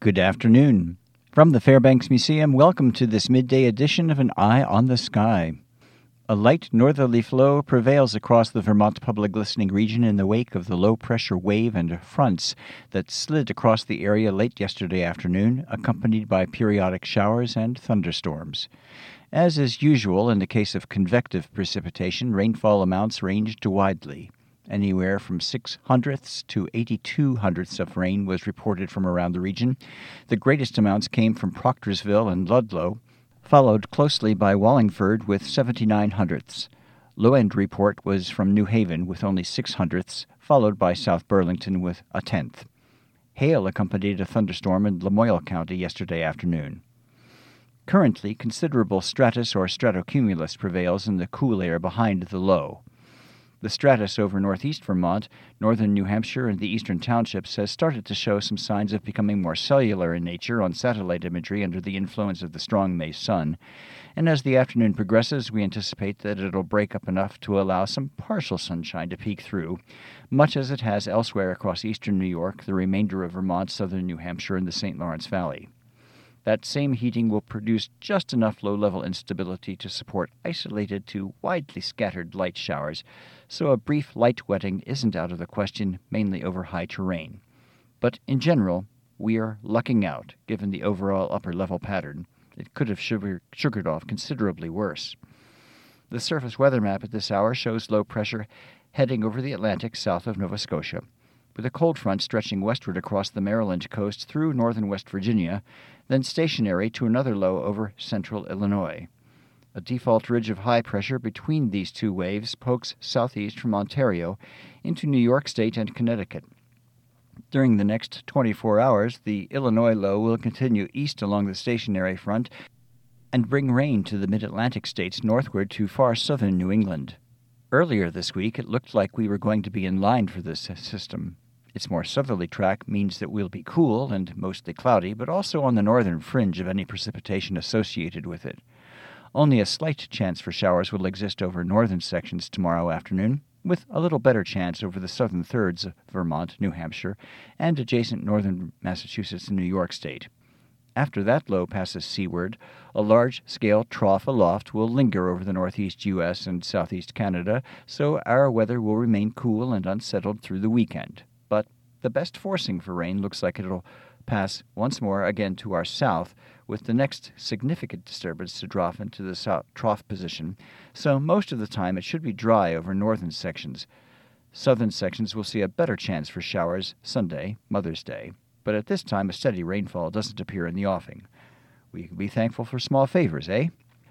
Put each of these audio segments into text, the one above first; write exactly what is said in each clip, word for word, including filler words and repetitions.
Good afternoon. From the Fairbanks Museum, welcome to this midday edition of An Eye on the Sky. A light northerly flow prevails across the Vermont public listening region in the wake of the low-pressure wave and fronts that slid across the area late yesterday afternoon, accompanied by periodic showers and thunderstorms. As is usual in the case of convective precipitation, rainfall amounts ranged widely. Anywhere from six hundredths to eighty-two hundredths of rain was reported from around the region. The greatest amounts came from Proctorsville and Ludlow, followed closely by Wallingford with seventy-nine hundredths. Low-end report was from New Haven with only six hundredths, followed by South Burlington with a tenth. Hail accompanied a thunderstorm in Lamoille County yesterday afternoon. Currently, considerable stratus or stratocumulus prevails in the cool air behind the low. The stratus over northeast Vermont, northern New Hampshire, and the eastern townships has started to show some signs of becoming more cellular in nature on satellite imagery under the influence of the strong May sun. And as the afternoon progresses, we anticipate that it'll break up enough to allow some partial sunshine to peek through, much as it has elsewhere across eastern New York, the remainder of Vermont, southern New Hampshire, and the Saint Lawrence Valley. That same heating will produce just enough low-level instability to support isolated to widely scattered light showers, so a brief light wetting isn't out of the question, mainly over high terrain. But in general, we are lucking out, given the overall upper-level pattern. It could have sugar- sugared off considerably worse. The surface weather map at this hour shows low pressure heading over the Atlantic south of Nova Scotia, with a cold front stretching westward across the Maryland coast through northern West Virginia, then stationary to another low over central Illinois. A default ridge of high pressure between these two waves pokes southeast from Ontario into New York State and Connecticut. During the next twenty-four hours, the Illinois low will continue east along the stationary front and bring rain to the mid-Atlantic states northward to far southern New England. Earlier this week, it looked like we were going to be in line for this system. Its more southerly track means that we'll be cool and mostly cloudy, but also on the northern fringe of any precipitation associated with it. Only a slight chance for showers will exist over northern sections tomorrow afternoon, with a little better chance over the southern thirds of Vermont, New Hampshire, and adjacent northern Massachusetts and New York State. After that low passes seaward, a large-scale trough aloft will linger over the northeast U S and southeast Canada, so our weather will remain cool and unsettled through the weekend. But the best forcing for rain looks like it'll pass once more again to our south, with the next significant disturbance to drop into the south trough position, so most of the time it should be dry over northern sections. Southern sections will see a better chance for showers Sunday, Mother's Day, but at this time a steady rainfall doesn't appear in the offing. We can be thankful for small favors, eh?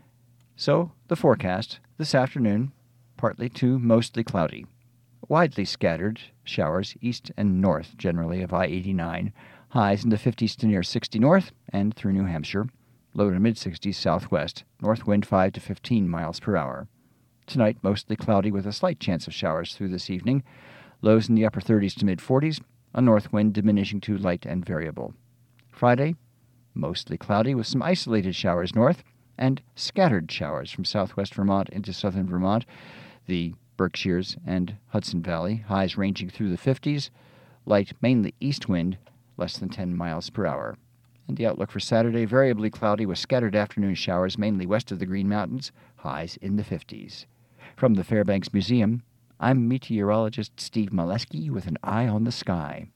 So, the forecast this afternoon, partly to mostly cloudy. Widely scattered showers east and north, generally, of I eighty-nine. Highs in the fifties to near sixty north and through New Hampshire. Low to mid-sixties southwest. North wind five to fifteen miles per hour. Tonight, mostly cloudy with a slight chance of showers through this evening. Lows in the upper thirties to mid-forties. A north wind diminishing to light and variable. Friday, mostly cloudy with some isolated showers north and scattered showers from southwest Vermont into southern Vermont. The Berkshires and Hudson Valley, highs ranging through the fifties, light mainly east wind, less than ten miles per hour. And the outlook for Saturday, variably cloudy with scattered afternoon showers mainly west of the Green Mountains, highs in the fifties. From the Fairbanks Museum, I'm meteorologist Steve Molesky with An Eye on the Sky.